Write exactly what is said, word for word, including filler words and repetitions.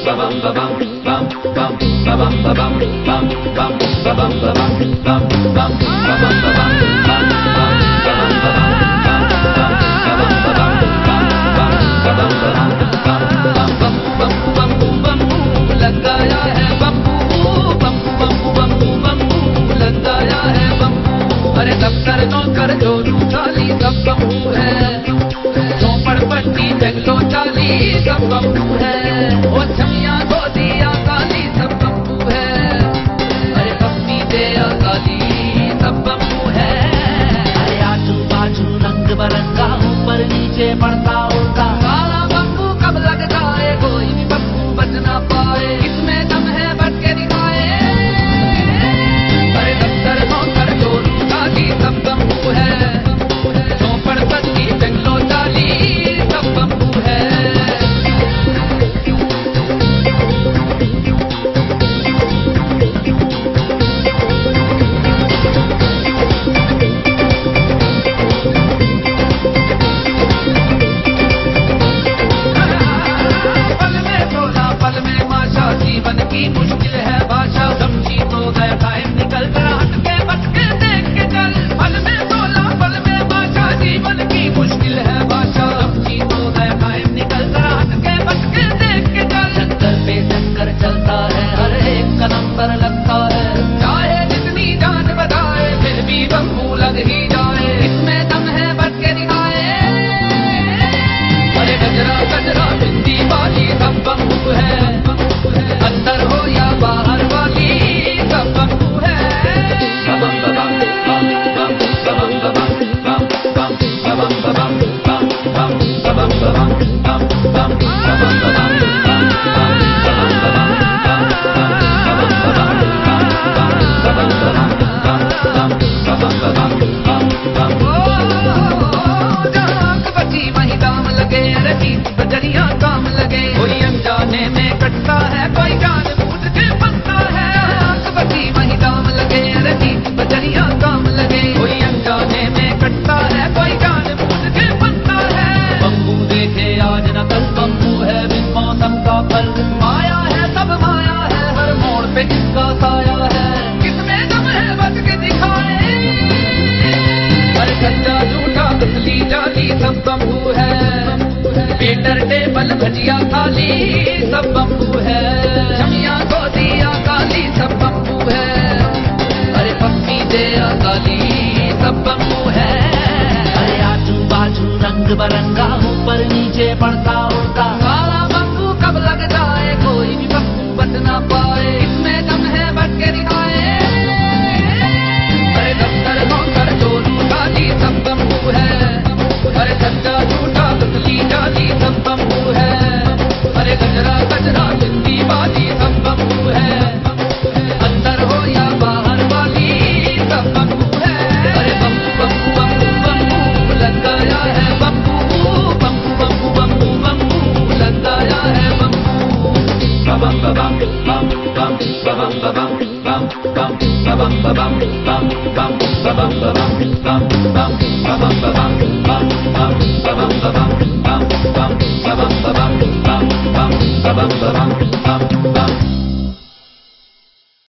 दफ्तर नौकर जो चाली सब बम्बू है, चौपड़ पट्टी जंगलो चाली सब बम्बू है, ओ छमिया गोदिया काली सब बम्बू है, अरे पप्पी दे काली सब बम्बू है। अरे आजू बाजू रंग बरंगा ऊपर नीचे पड़ता उड़ता काला बम्बू कब लग जाए कोई भी बम्बू बच ना पाए, इसमें दम है बच के दिखाए। अरे दफ्तर नौकर जो चाली सब बम्बू है, चौपड़ पट्टी जंगलो चाली सब बम्बू है। पल में तोला पल में माशा, जीवन की मुश्किल है भाषा, समझी तो गया टाइम निकल कर हट के बच के देख के चल। पल में तोला पल में माशा, जीवन की मुश्किल है भाषा, समझी तो गया टाइम निकल कर हट के बच के देख के चल। चक्कर पे चक्कर चलता है, हर एक का नंबर लगता है, चाहे जितनी जान बताए फिर भी बम्बू लग ही जाए, इसमें दम है बच के दिखाए। अरे गजरा गजरा बिंदी वाली सब बम्बू है, अंदर हो या बाहर वाली सब बम्बू है। बची वही दाम लगे, अरे तीस बजरिया काम लगे, कोई अनजाने में कटता है, कोई जान बूझ के बनता है। आंख बची वही दाम लगे, अरे तीस बजरिया काम लगे, कोई अनजाने में कटता है, कोई जान बूझ के बनता है। बम्बू देखे आज न कल, बम्बू है बिन मौसम का फल, माया है सब माया है, हर मोड़ पे जिसका साया है, किसमें दम है बच के दिखाए। अरे सच्चा झूठा असली जाली सब बम्बू है, वेटर टेबल भजिया थाली सब बम्बू है, छमिया गोदिया काली सब बम्बू है, अरे पप्पी दे काली सब बम्बू है। अरे आजू बाजू रंग बरंगा ऊपर नीचे पड़ता उड़ता काला बम्बू कब लग जाए कोई भी बम्बू बच ना पाए, इसमें दम है बच के दिखाए। अरे दफ्तर नौकर चोरू चाली सब बम्बू है, अरे सच्चा झूठा असली जाली सब बम्बू है, अरे गजरा गजरा बिंदी वाली सब बम्बू है, अंदर हो या बाहर वाली सब बम्बू है। अरे बम्बू बम्बू बम्बू बम्बू लग गया है bamboo, bamboo bamboo bamboo bamboo लग गया है bamboo. Bum ba bum bum bum ba bum ba bum bum bum ba bum ba bum bum bum ba bum ba bum bum bum ba bum ba bum bum bum ba bum ba bum bum bum ba bum ba bum bum bum ba bum ba bum bum bum